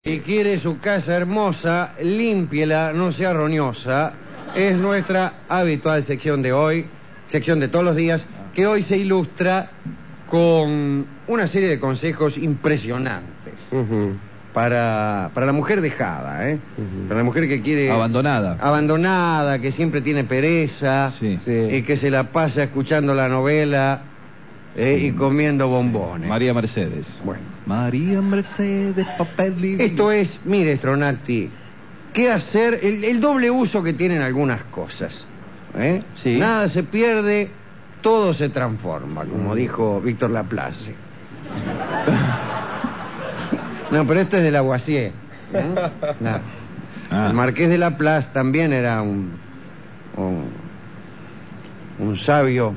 Si quiere su casa hermosa, límpiela, no sea roñosa. Es nuestra habitual sección de hoy, sección de todos los días, que hoy se ilustra con una serie de consejos impresionantes para la mujer dejada, para la mujer que quiere... Abandonada, que siempre tiene pereza, y que se la pasa escuchando la novela y comiendo bombones. María Mercedes. Bueno. María Mercedes, papel y... Esto es, mire, Stronati, ¿qué hacer? El doble uso que tienen algunas cosas. Sí. Nada se pierde, todo se transforma, como dijo Víctor Laplace. No, pero este es de Lavoisier. No. El Marqués de Laplace también era un sabio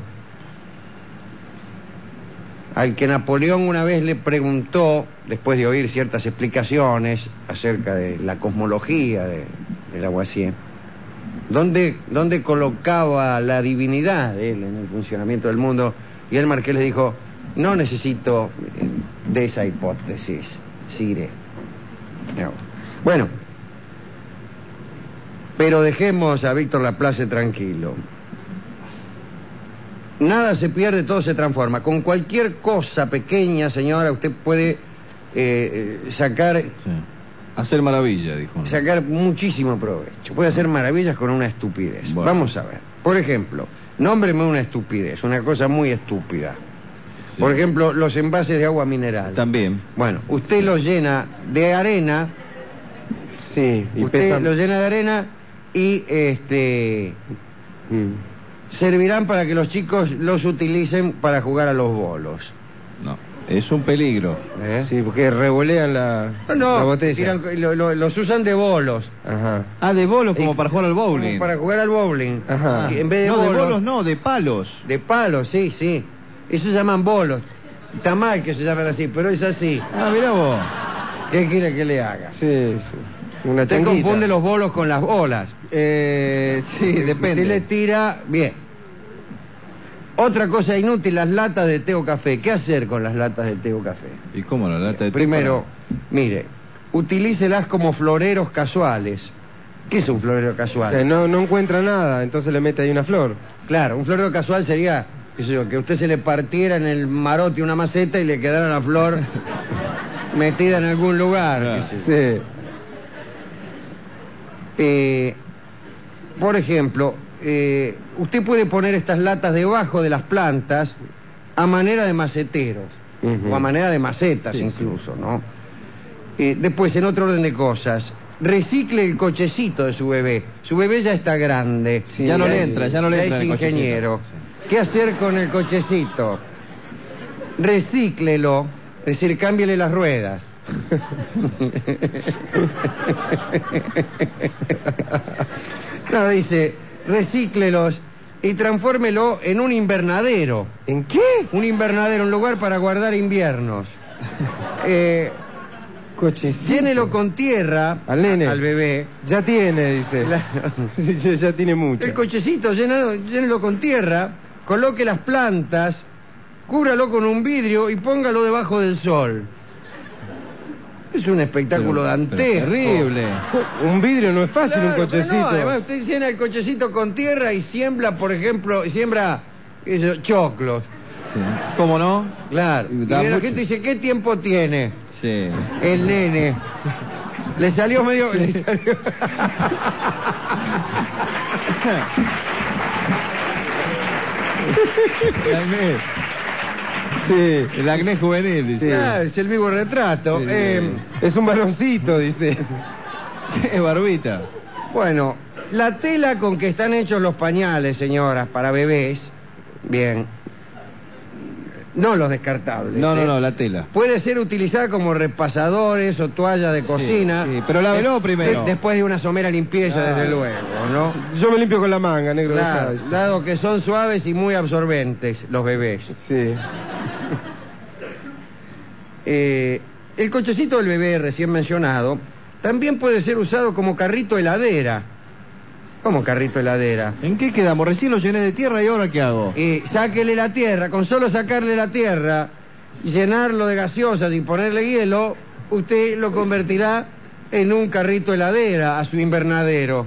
al que Napoleón una vez le preguntó, después de oír ciertas explicaciones acerca de la cosmología de Lavoisier, ¿dónde colocaba la divinidad de él en el funcionamiento del mundo? Y el Marqués le dijo: no necesito de esa hipótesis, Sire. No. Bueno, pero dejemos a Víctor Laplace tranquilo. Nada se pierde, todo se transforma. Con cualquier cosa pequeña, señora, usted puede sacar... Sí. Hacer maravilla, dijo. Sacar muchísimo provecho. Puede hacer maravillas con una estupidez. Bueno. Vamos a ver. Por ejemplo, nómbreme una estupidez, una cosa muy estúpida. Sí. Por ejemplo, los envases de agua mineral. También. Bueno, usted los llena de arena. Sí. Y usted los llena de arena y servirán para que los chicos los utilicen para jugar a los bolos. No, es un peligro. Sí, porque revolean la botella. Los usan de bolos. Ajá. De bolos como para jugar al bowling. Como para jugar al bowling. Ajá. En vez de no, bolos, de bolos no, de palos. De palos, sí. Eso se llaman bolos. Está mal que se llamen así, pero es así. Mirá vos. ¿Qué quiere que le haga? Sí. Una Usted changuita. confunde los bolos con las bolas. Sí, depende. Usted le tira... Bien. Otra cosa inútil, las latas de té o café. ¿Qué hacer con las latas de té o café? ¿Y cómo la lata de té? Primero, mire, utilícelas como floreros casuales. ¿Qué es un florero casual? No encuentra nada, entonces le mete ahí una flor. Claro, un florero casual sería, qué sé yo, que usted se le partiera en el marote una maceta y le quedara la flor metida en algún lugar. Sí. Por ejemplo, usted puede poner estas latas debajo de las plantas a manera de maceteros, o a manera de macetas incluso, ¿no? Después, en otro orden de cosas, recicle el cochecito de su bebé. Su bebé ya está grande. Sí, ya no le entra es el ingeniero. cochecito. ¿Qué hacer con el cochecito? Recíclelo, es decir, cámbiele las ruedas. No, dice, recíclelos y transfórmelo en un invernadero. ¿En qué? Un invernadero, un lugar para guardar inviernos. Cochecito. Llénelo con tierra al nene. Al bebé. Ya tiene, dice. Ya tiene mucho. El cochecito, llénelo con tierra, coloque las plantas, cúbralo con un vidrio y póngalo debajo del sol. Es un espectáculo dantesco. Terrible. Un vidrio no es fácil, Claro, un cochecito. pero no, además usted llena el cochecito con tierra y siembra, por ejemplo, choclos. Sí. ¿Cómo no? Claro. Y la gente dice, ¿qué tiempo tiene? Sí. El nene. Le salió medio... Le salió... El acné. Sí, el acné juvenil, dice. Claro, es el vivo retrato. Sí. Es un baloncito, dice. Es barbita. Bueno, la tela con que están hechos los pañales, señoras, para bebés, bien, no los descartables. No, la tela. Puede ser utilizada como repasadores o toallas de cocina. Sí, pero lávelo primero. Después de una somera limpieza, desde luego, ¿no? Yo me limpio con la manga, negro. Claro, dado que son suaves y muy absorbentes los bebés. Sí. El cochecito del bebé recién mencionado también puede ser usado como carrito heladera. ¿Cómo carrito heladera? ¿En qué quedamos? Recién lo llené de tierra y ahora ¿qué hago? Sáquele la tierra, con solo sacarle la tierra, llenarlo de gaseosas y ponerle hielo, usted lo convertirá en un carrito heladera a su invernadero.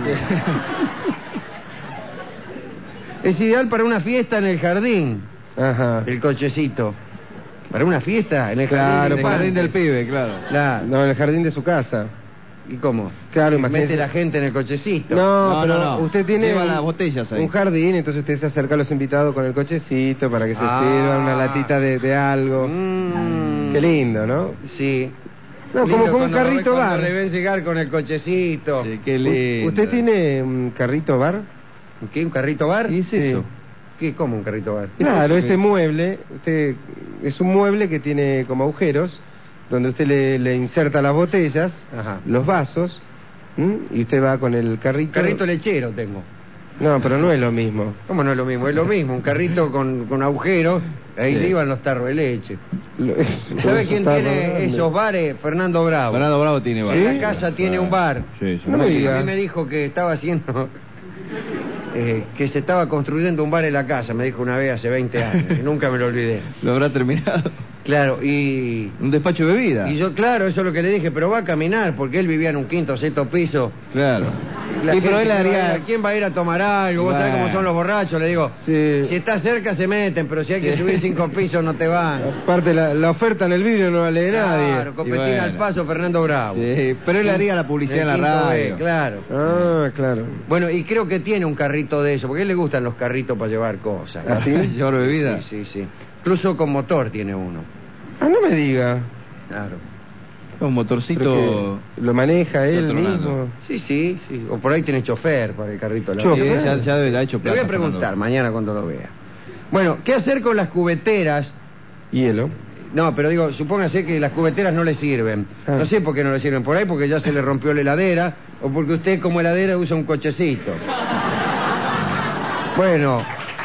Es ideal para una fiesta en el jardín. Ajá. El cochecito. Para una fiesta en el Claro, jardín. para de el jardín del infantes. pibe, claro. Claro. No, en el jardín de su casa. ¿Y cómo? Claro, Y imagínese. mete la gente en el cochecito. No, pero no. usted tiene Lleva las botellas ahí. un jardín, entonces usted se acerca a los invitados con el cochecito para que se Ah. sirvan una latita de algo. Mm. Qué lindo, ¿no? Sí. No, Lindo como un cuando carrito cuando bar. le ven llegar con el cochecito. Sí, qué lindo. ¿Usted tiene un carrito bar? ¿Qué? ¿Un carrito bar? ¿Qué es eso? ¿Qué? ¿Cómo un carrito bar? Claro, eso ese que- mueble, es un mueble que tiene como agujeros, donde usted le inserta las botellas, Ajá. los vasos, y usted va con el carrito. Carrito lechero tengo. No, pero no es lo mismo. ¿Cómo no es lo mismo? Es lo mismo, un carrito con agujeros, ahí Sí. llevan los tarros de leche. ¿Sabe ¿Sabe quién tiene esos bares? Fernando Bravo. Fernando Bravo tiene bar. En la casa tiene un bar. Sí, sí. No me A diga. mí me dijo que estaba haciendo... que se estaba construyendo un bar en la casa, me dijo una vez hace 20 años, y nunca me lo olvidé. ¿Lo habrá terminado? Claro, y Un despacho de bebida. yo, claro, eso es lo que le dije, pero va a caminar, porque él vivía en un quinto o sexto piso. Claro. La Sí, pero gente él que va a ir haría... a- ¿Quién va a ir a tomar algo? Vos sabés Bueno. cómo son los borrachos, le digo. Sí. Si está cerca se meten, pero si hay que Sí. subir 5 pisos no te van. Aparte, la oferta en el vidrio no la lee nadie. Claro, copetina Y bueno. al paso, Fernando Bravo. Sí, pero él haría la publicidad en la El quinto B, radio. claro. Ah, claro. Bueno, y creo que tiene un carrito de eso, porque a él le gustan los carritos para llevar cosas. ¿Ah, sí? ¿Llevar bebida? Sí, sí, sí. Incluso con motor tiene uno. Ah, no me diga. Claro. Un motorcito... Pero que lo maneja él Tronando. mismo. Sí, sí, sí. O por ahí tiene chofer para el carrito de la Chofer. vida. Ya debe haber hecho Le plata. voy a preguntar Fernando. mañana cuando lo vea. Bueno, ¿qué hacer con las cubeteras? Hielo. No, pero digo, supóngase que las cubeteras no le sirven. Ah. No sé por qué no le sirven. Por ahí porque ya se le rompió la heladera o porque usted como heladera usa un cochecito. Bueno.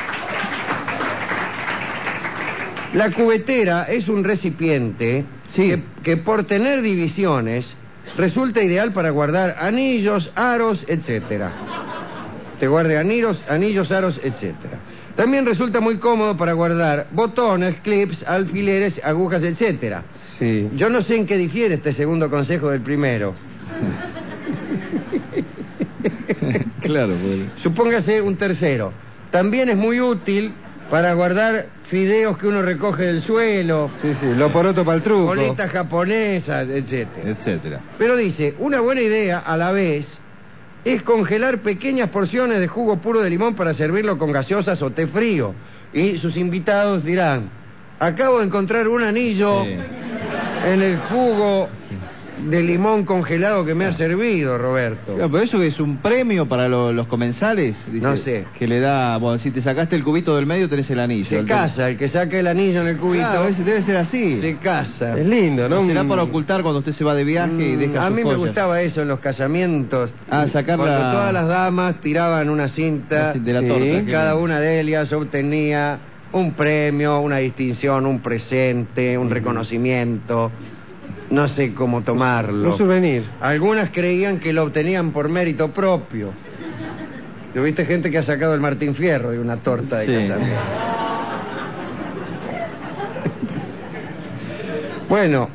La cubetera es un recipiente que por tener divisiones resulta ideal para guardar anillos, aros, etcétera. Te guarde anillos, aros, etcétera. También resulta muy cómodo para guardar botones, clips, alfileres, agujas, etcétera. Sí. Yo no sé en qué difiere este segundo consejo del primero. Claro, pues. Supóngase un tercero. También es muy útil para guardar fideos que uno recoge del suelo, Sí, sí. Lo poroto para el truco. bolitas japonesas, etcétera. Etcétera. Pero dice, una buena idea a la vez es congelar pequeñas porciones de jugo puro de limón para servirlo con gaseosas o té frío. Y sus invitados dirán, acabo de encontrar un anillo Sí. en el jugo de limón congelado que me ha servido, Roberto. Claro, pero eso es un premio para los comensales. Dice, No sé. Que le da, bueno, si te sacaste el cubito del medio tenés el anillo. Se casa, el que saque el anillo en el cubito, Claro, debe ser así. se casa. Es lindo, ¿no? ¿No será para ocultar cuando usted se va de viaje y deja A sus mí me cosas? gustaba eso en los casamientos. Ah, sacar Cuando la- todas las damas tiraban una cinta de la Sí. torta. y que- cada una de ellas obtenía un premio, una distinción, un presente, un reconocimiento. No sé cómo tomarlo. Un souvenir. Algunas creían que lo obtenían por mérito propio. ¿Tuviste gente que ha sacado el Martín Fierro de una torta de Sí. casamiento? Bueno,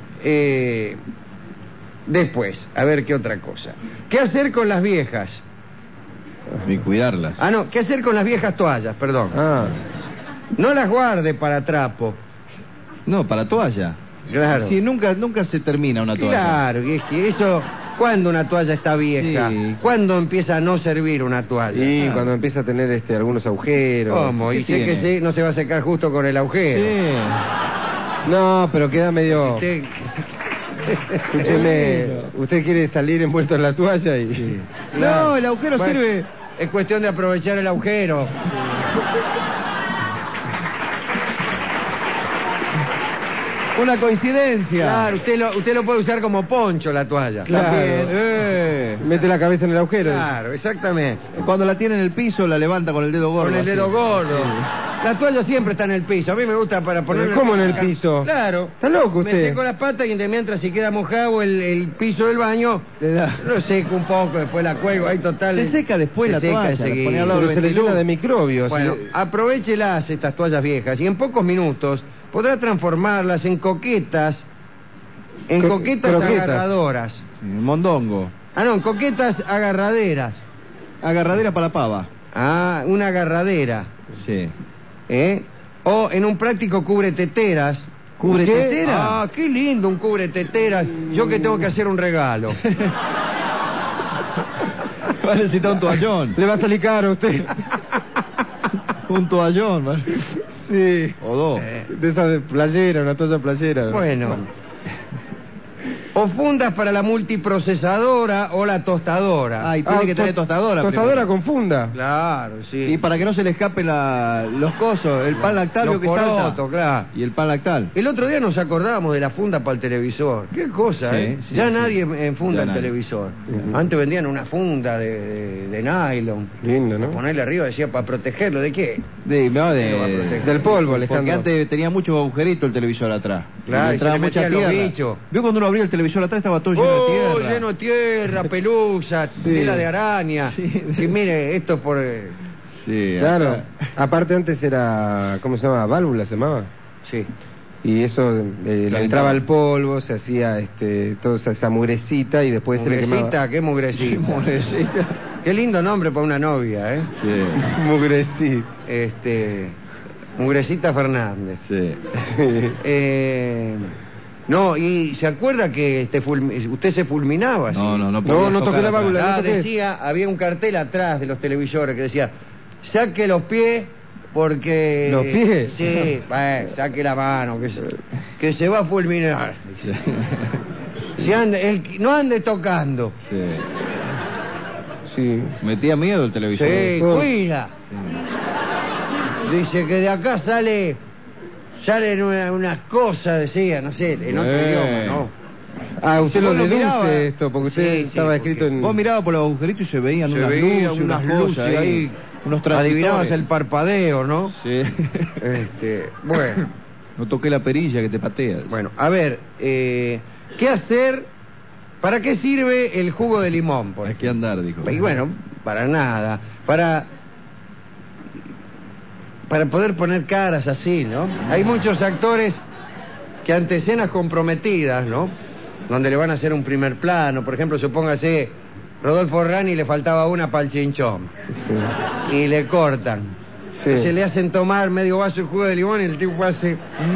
después, a ver qué otra cosa. ¿Qué hacer con las viejas? Y cuidarlas. Ah, no, ¿qué hacer con las viejas toallas? Perdón. Ah. No las guarde para trapo. No, para toalla. Claro. Sí, nunca se termina una toalla. Claro, y es que eso, ¿cuándo una toalla está vieja? Sí. ¿Cuándo empieza a no servir una toalla? Y Ah. cuando empieza a tener algunos agujeros. ¿Cómo? ¿Qué Y sé que tiene? no se va a secar justo con el agujero. Sí. No, pero queda medio. Usted- Escúcheme, usted quiere salir envuelto en la toalla y. No, el agujero Bueno, sirve. Es cuestión de aprovechar el agujero. Una coincidencia. Claro, usted lo puede usar como poncho la toalla. Claro. También. Mete la cabeza en el agujero. Claro, exactamente. Cuando la tiene en el piso, la levanta con el dedo gordo. Con el así. dedo gordo. Sí. La toalla siempre está en el piso. A mí me gusta para poner. ¿Cómo en el piso? Claro. ¿Está loco usted? Me seco las patas y mientras si queda mojado el piso del baño, Le da- lo seco un poco, después la cuelgo ahí total. Se seca después se la seca toalla, la enseguida. pone al lado Pero del se le ventiluz. llena de microbios. Bueno, Y- aprovéchelas estas toallas viejas y en pocos minutos podrá transformarlas en coquetas, Croquetas. agarradoras. Sí, mondongo. Ah, no, en coquetas agarraderas. Agarradera para la pava. Ah, una agarradera. Sí. O en un práctico cubre-teteras. ¿Cubre-tetera? Ah, qué lindo un cubre-teteras. Yo que tengo que hacer un regalo. Va a necesitar un toallón. Le va a salir caro a usted. Un toallón, ¿vale? Sí. O dos. De esa de playera, una toalla playera. Bueno. O fundas para la multiprocesadora o la tostadora. Ah, y tiene que tener tostadora. Tostadora primero. con funda. Claro, sí. Y para que no se le escapen los cosos, el pan lactal Los que salta. porotos, claro. Y el pan lactal. El otro día nos acordábamos de la funda para el televisor. Qué cosa, Sí, ¿eh? sí, Ya sí. nadie enfunda Ya el nadie. televisor. Ujú. Antes vendían una funda de nylon. Lindo, ¿no? Ponerle arriba decía para protegerlo. ¿De qué? Del polvo, Alejandro. Porque antes tenía muchos agujeritos el televisor atrás. Claro, Y y se entraba le mucha metían los tierra. bichos. Vio cuando uno abría el televisor atrás estaba todo lleno de tierra. Lleno de tierra, pelusa, Sí. tela de araña. Sí. Sí, mire, esto es por... Sí, Claro. acá. Aparte antes era, ¿cómo se llama? Válvula se llamaba. Sí. Y eso le Calentaba. entraba el polvo, se hacía toda esa mugrecita y después se le Mugrecita, quemaba. qué mugrecita. Mugrecita. Qué lindo nombre para una novia, ¿eh? Sí, Mugrecita. Mugrecita Fernández. sí. No, y se acuerda que usted se fulminaba. ¿sí? No No podías toqué tocar la atrás. válvula. Ah, no toqué. decía, había un cartel atrás de los televisores que decía, saque los pies porque... ¿Los pies? Sí, saque la mano, que se va a fulminar. No ande tocando. Sí. Sí. Metía miedo el televisor. Sí, Todo. cuida. Sí. Dice que de acá salen unas cosas, decía, no sé, en otro idioma, ¿no? Ah, usted lo Vos lo deduce miraba. esto, porque usted Sí, sí, estaba porque escrito en... Vos mirabas por los agujeritos y se veían Se unas veían luces, unas cosas luces ahí, unos transitores. adivinabas el parpadeo, ¿no? Sí. Bueno, No toqué la perilla que te pateas. bueno, a ver, ¿qué hacer? ¿Para qué sirve el jugo de limón? Por Hay que ejemplo? andar, dijo. Y bueno, para nada, para poder poner caras así, ¿no? Hay muchos actores que ante escenas comprometidas, ¿no? Donde le van a hacer un primer plano, por ejemplo, supóngase, Rodolfo Rani le faltaba una para el chinchón Sí. y le cortan. Sí. Entonces le hacen tomar medio vaso de jugo de limón y el tipo hace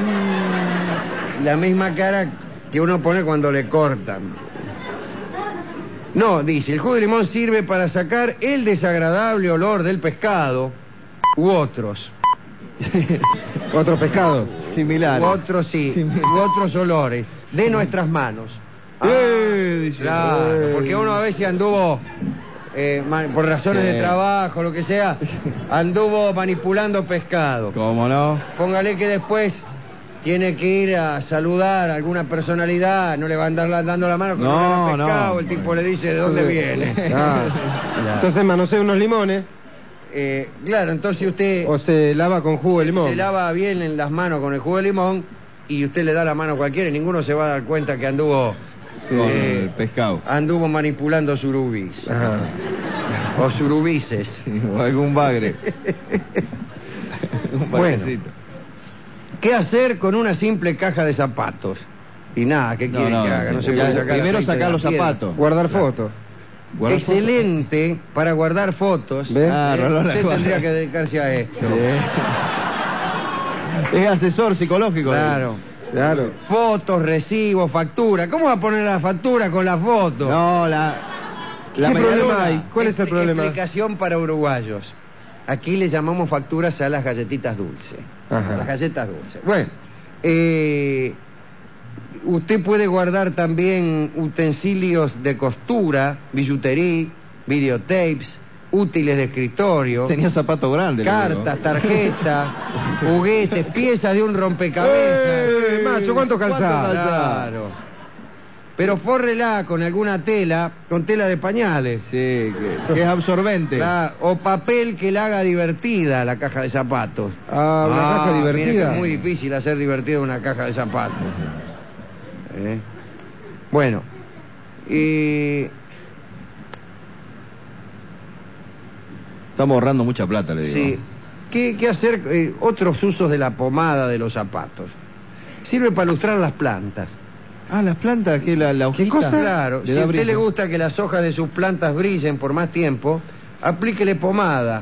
la misma cara que uno pone cuando le cortan. No, dice, el jugo de limón sirve para sacar el desagradable olor del pescado u otros. Otro pescado. Similares. U otros sí, u otros olores de nuestras manos. Dice. Claro, porque uno a veces anduvo, por razones Sí. de trabajo, lo que sea, anduvo manipulando pescado. ¿Cómo no? Póngale que después tiene que ir a saludar a alguna personalidad, no le va a andar dando la mano con No, un pescado, no. el tipo le dice de dónde viene. Ah. Entonces manosea unos limones Claro, entonces usted o se lava con jugo de limón. se lava bien en las manos con el jugo de limón y usted le da la mano a cualquiera y ninguno se va a dar cuenta que anduvo Sí. Con el pescado. anduvo manipulando surubis Ajá. o surubices. Sí, o algún bagre. Un Bueno. bagrecito. ¿Qué hacer con una simple caja de zapatos? Y nada, ¿qué quieren que haga? No se ya, puede sacar primero aceite de sacar la los piedra. zapatos. Guardar fotos. Guardar Excelente para guardar fotos. ¿Ve? Ah, Rolón, la Usted guarda. tendría que dedicarse a esto. fotos. Sí. Es asesor psicológico. Claro. Claro. Fotos, recibos, factura. ¿Cómo va a poner la factura con la foto? No, la ¿Qué medialuna. problema hay? ¿Cuál es el problema? Explicación para uruguayos. Aquí le llamamos facturas a las galletitas dulces. Ajá. Las galletas dulces. Bueno, usted puede guardar también utensilios de costura, billutería, videotapes, útiles de escritorio, Tenía zapatos grandes. cartas, tarjetas, juguetes, piezas de un rompecabezas. Macho, ¿cuánto calzás? Claro. Pero fórrela con alguna tela, con tela de pañales. Sí, que es absorbente. O papel que la haga divertida la caja de zapatos. Ah, una caja mire que divertida. es muy difícil hacer divertida una caja de zapatos. Bueno, Estamos ahorrando mucha plata, le digo. sí. ¿Qué hacer? Otros usos de la pomada de los zapatos. Sirve para lustrar las plantas. Ah, las plantas, que la hojita. ¿Qué cosa? Claro, Le si da a usted brillo. le gusta que las hojas de sus plantas brillen por más tiempo, aplíquele pomada.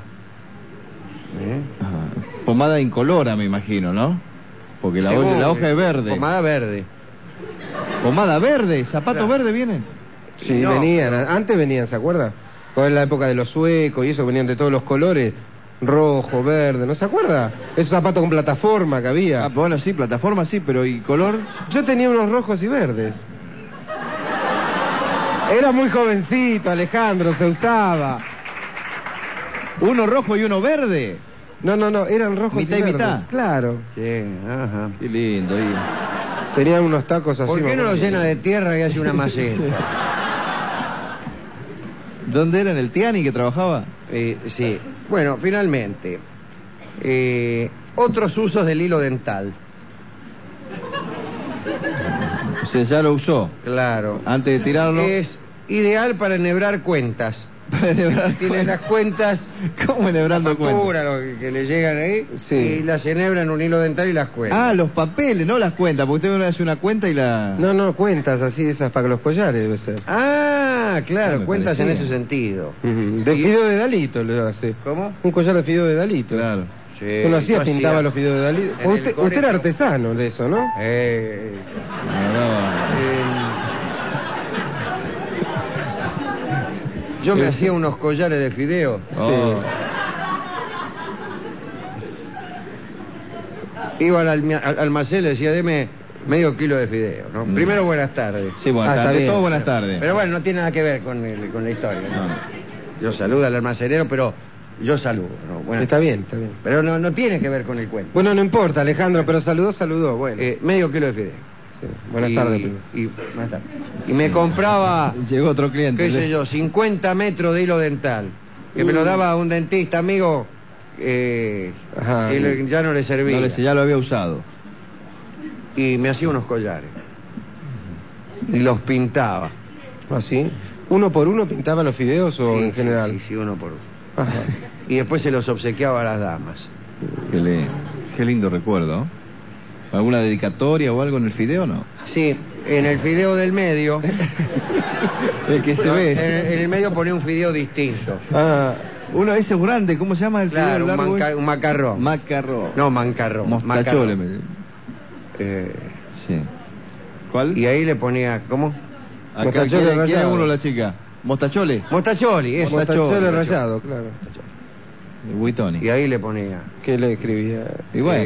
Ajá. Pomada incolora, me imagino, ¿no? Porque Según, la hoja es verde. Pomada verde. Pomada verde, zapatos Claro. verdes vienen. Sí, No, venían, pero- antes venían, ¿se acuerda? Con la época de los suecos y eso, venían de todos los colores, rojo, verde, ¿no se acuerda? Esos zapatos con plataforma que había. Ah, bueno, sí, plataforma sí, pero ¿y color? Yo tenía unos rojos y verdes. Era muy jovencito, Alejandro, se usaba. Uno rojo y uno verde. No, eran rojos Mitad y y verdes. mitad. Claro. Sí, ajá. Qué lindo. Tenían unos tacos así. ¿Por qué no lo más- llena de tierra y hace una maceta? ¿Dónde era? ¿En el Tiani que trabajaba? Sí. Bueno, finalmente, otros usos del hilo dental. O sea, ya lo usó. Claro. Antes de tirarlo. Es ideal para enhebrar cuentas. Para enhebrar Tiene cuentas. las cuentas, ¿Cómo enhebrando cuentas? factura, lo que le llegan ahí, Sí. y las enhebra en un hilo dental y las cuenta. Ah, los papeles, no las cuentas, porque usted hace una cuenta y la... No, cuentas así, esas para los collares debe ser. Ah, claro, me cuentas en parecía. ese sentido. Ujú. De Y- fideo de Dalito lo hace. ¿Cómo? Un collar de fideo de Dalito. Claro. Sí, Uno hacía, yo pintaba hacía los fideos de Dalito. en el Usted colegio. era artesano de eso, ¿no? Yo me hacía unos collares de fideo. Oh. Iba al almacén y le decía, deme medio kilo de fideo, ¿no? Mm. Primero, buenas tardes. Sí, buenas Ah, está tardes. bien. Todo buenas tardes. Pero bueno, no tiene nada que ver con la historia, ¿no? No. Yo saludo al almacenero, pero yo saludo, ¿no? Buenas Está bien, está bien. Pero no tiene que ver con el cuento. Bueno, no importa, Alejandro, pero saludó, bueno. Medio kilo de fideo. Sí. Buenas Y- tardes, primo. Buenas tardes. Y me compraba, Llegó otro cliente. qué sé yo, 50 metros de hilo dental. Que me lo daba un dentista amigo Ajá. que ya no le servía. No le sé, ya lo había usado. Y me hacía unos collares. Y los pintaba. ¿Ah, sí? ¿Uno por uno pintaba los fideos o Sí, en general? Sí, uno por uno. Ajá. Y después se los obsequiaba a las damas. Qué lindo recuerdo. ¿Alguna dedicatoria o algo en el fideo no? Sí, en el fideo del medio. El que se ve. En el medio ponía un fideo distinto. Ah, Uno ese es grande, ¿cómo se llama el fideo Claro, largo? un macarrón. Macarrón. No, mancarrón. Mostachole. Macarrón. Sí. ¿Cuál? Y ahí le ponía, ¿cómo? Acá Mostachole quiere rallado. uno la chica. Mostachole. Mostacholi, eso. mostachole rallado, claro. Buitoni. Y ahí le ponía. ¿Qué le escribía? Y bueno.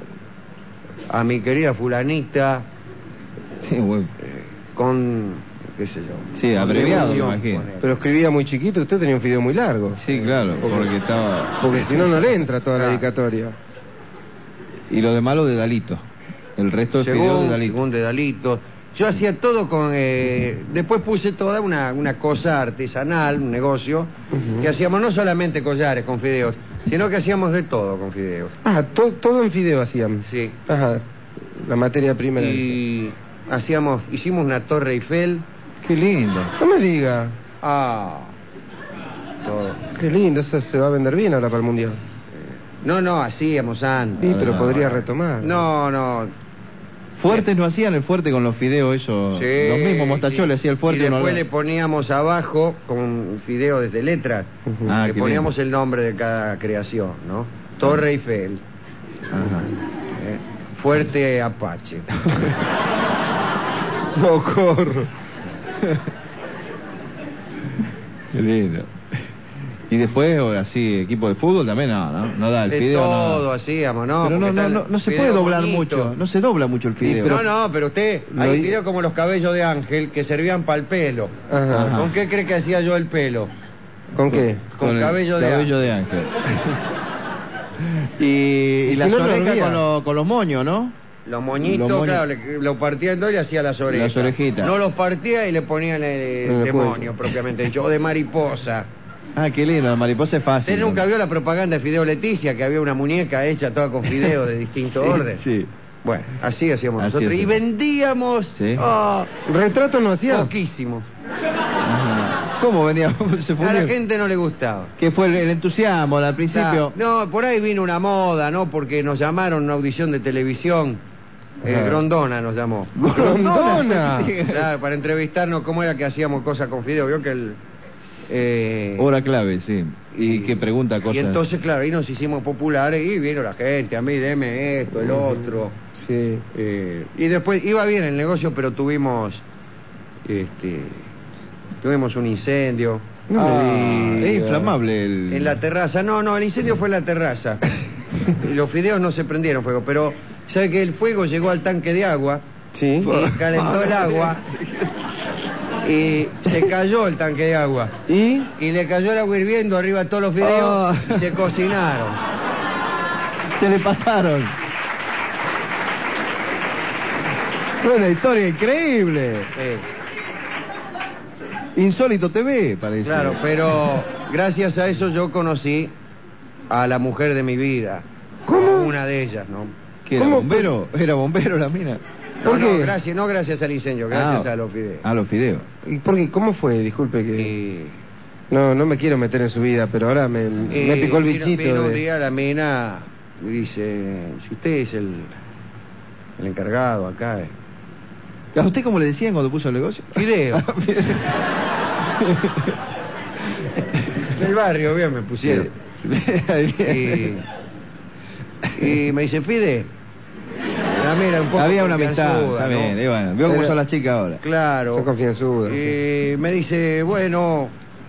A mi querida fulanita Sí, bueno. con, qué sé yo. Sí, abreviado, me Devoción, imagino. ponele. Pero escribía muy chiquito, usted tenía un fideo muy largo. Sí, claro, porque estaba... Porque si no, no le entra toda la Claro. dedicatoria. Y lo demás lo de Dalito. El resto es fideo de Dalito. Según de Dalito. Yo hacía todo con... después puse toda una cosa artesanal, un negocio, Ujú. que hacíamos no solamente collares con fideos, sino que hacíamos de todo con fideos. Ah, todo en fideo hacían. Sí. Ajá. La materia prima era esa. Y hicimos una Torre Eiffel. Qué lindo. No me diga. Ah, todo. Qué lindo, eso se va a vender bien ahora para el mundial. No, hacíamos antes. Sí, pero no, podría no. retomar. No. Fuertes no hacían el fuerte con los fideos, eso. Sí, Los mismos Mostachole sí. hacía el fuerte. Y uno después lo- le poníamos abajo con fideos desde letras. Ujú. Ah, le qué poníamos lindo. el nombre de cada creación, ¿no? Torre Eiffel. Ajá. Fuerte Apache. Socorro. Qué lindo. Y después, o así, equipo de fútbol también, no da el De fideo. todo no. hacíamos, ¿no? Pero Porque está no se el puede fideo doblar bonito. mucho, no se dobla mucho el fideo. Pero usted, Lo hay hi- fideos como los cabellos de ángel que servían para el pelo. Ajá. Ajá. ¿Con qué cree que hacía yo el pelo? ¿Con qué? Con el cabello de cabello de ángel. y si las no lo orejas hervía. con los moños, ¿no? Los moñitos, Los moños. claro, lo partía en dos y le hacía las orejas. Las orejitas. No los partía y le ponía el En el demonio, cuello. propiamente dicho, o de mariposa. Ah, qué lindo, la mariposa es fácil. ¿Usted nunca vio la propaganda de Fideo Leticia, que había una muñeca hecha toda con fideos de distinto orden? Sí. Bueno, así hacíamos Así nosotros. Y hacíamos. vendíamos Sí. ¿Retrato no hacía? poquísimo. Ajá. ¿Cómo venía? Se A la fundió. gente no le gustaba. ¿Qué fue el entusiasmo al principio? No, por ahí vino una moda, ¿no? Porque nos llamaron a una audición de televisión Grondona nos llamó. ¡Grondona! Claro, para entrevistarnos cómo era que hacíamos cosas con Fideo. Vio que el... Hora clave, sí. Y que pregunta cosas. Y entonces, claro, ahí nos hicimos populares y vino la gente, a mí deme esto, el otro. Sí. Y después iba bien el negocio, pero tuvimos un incendio. Es inflamable el... En la terraza. No, el incendio fue en la terraza. Y los fideos no se prendieron fuego, pero sabe que el fuego llegó al tanque de agua. Sí. Y calentó el agua. Y se cayó el tanque de agua. ¿Y? Y le cayó el agua hirviendo arriba a todos los fideos y se cocinaron. Se le pasaron. Fue una historia increíble. Insólito TV, parece. Claro, pero gracias a eso yo conocí a la mujer de mi vida. ¿Cómo? Una de ellas, ¿no? ¿Que era ¿Cómo? bombero? ¿Era bombero la mina? ¿Por qué? No gracias al incendio, gracias a los fideos. A los fideos. ¿Y por qué? ¿Cómo fue? Disculpe que... No me quiero meter en su vida, pero ahora me picó el bichito. Vino un día la mina y dice, si usted es el encargado acá... ¿A usted cómo le decían cuando puso el negocio? Fideo. Del barrio, bien, me pusieron. Y me dice, Fide. Mira, un poco había una amistad, confianzuda, está bien. ¿no? Y bueno, veo cómo son las chicas ahora. Claro. Son confianzudas. Y me dice, bueno,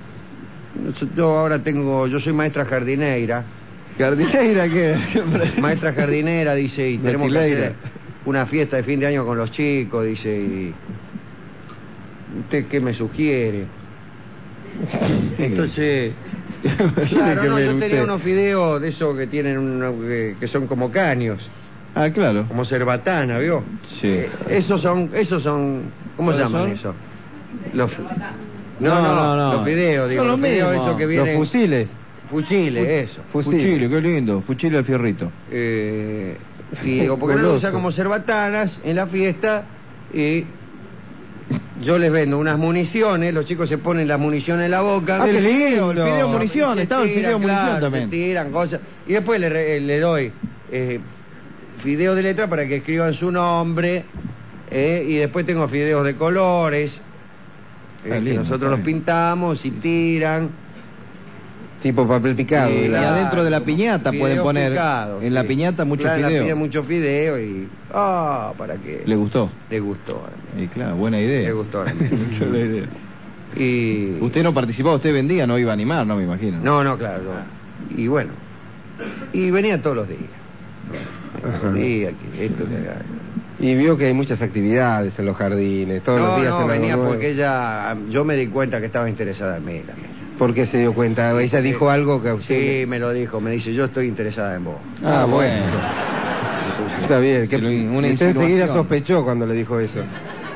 yo soy maestra jardinera. ¿Jardinera qué? Maestra jardinera, dice, y tenemos que hacer una fiesta de fin de año con los chicos, dice, y ¿usted qué me sugiere? Entonces, claro, no, yo tenía unos fideos de esos que tienen que son como caños. Ah, claro. Como cerbatana, ¿vio? Sí. Esos son, ¿cómo se llaman eso? Los No. los fideos, digo, Son los los fideos mismos. esos que vienen. Los fusiles. Fuchiles, eso. Fuchile, qué lindo. Fuchile al fierrito. Y digo, porque no lo usan como cerbatanas en la fiesta y yo les vendo unas municiones, los chicos se ponen las municiones en la boca. Ah, qué lindo, el fideo munición, Se estaba el fideo tiran, munición claro, también. Se tiran cosas. Y después le doy fideos de letra para que escriban su nombre y después tengo fideos de colores que lindo, nosotros los pintamos y tiran. Tipo papel picado. Sí, Y claro. adentro de la piñata Fideos pueden poner picados, en la sí. piñata mucho Claro, en la fideo. piña mucho fideo y ¿para qué? ¿Le gustó? Le gustó. Y claro, buena idea. Le gustó. Mucho la idea. Y Usted no participaba, usted vendía, no iba a animar, no me imagino. no, claro. No. Y bueno, y venía todos los días. Ajá. Sí, aquí, esto que acá. Y vio que hay muchas actividades en los jardines, todos los días. No, en venía algo nuevo. porque yo me di cuenta que estaba interesada en mí también. ¿Por qué se dio cuenta? ¿Ella dijo algo que a usted? Sí, me lo dijo, me dice, yo estoy interesada en vos. Ah, bueno. Está bien. Que Una usted insinuación. enseguida sospechó cuando le dijo eso.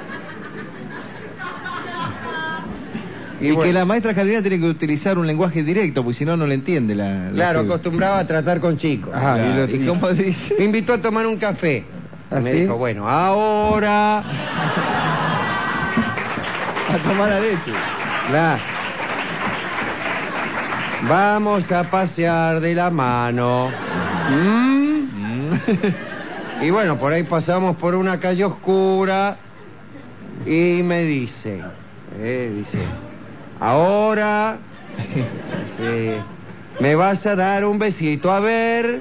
Y bueno, que la maestra jardinera tiene que utilizar un lenguaje directo, porque si no, no le entiende la claro, piba. acostumbraba a tratar con chicos. Ajá, Claro. y ¿Y cómo dice? Me invitó a tomar un café. ¿Ah, Me sí? dijo, bueno, ahora... A tomar la leche. Claro. Vamos a pasear de la mano. Y bueno, por ahí pasamos por una calle oscura y me dice, ahora me vas a dar un besito, a ver.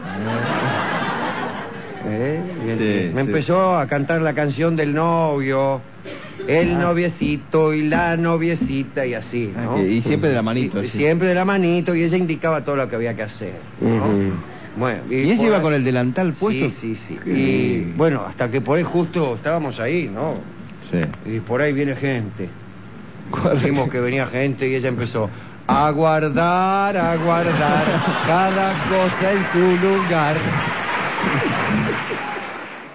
Sí, Me empezó a cantar la canción del novio, el noviecito y la noviecita y así, ¿no? Y siempre de la manito. Y así. siempre de la manito y ella indicaba todo lo que había que hacer, ¿no? Ujú. Bueno, ¿Y ella por iba ahí- con el delantal puesto? Sí. Qué Y lindo. bueno, hasta que por ahí justo estábamos ahí, ¿no? Sí. Y por ahí viene gente. Vimos que venía gente y ella empezó a guardar cada cosa en su lugar.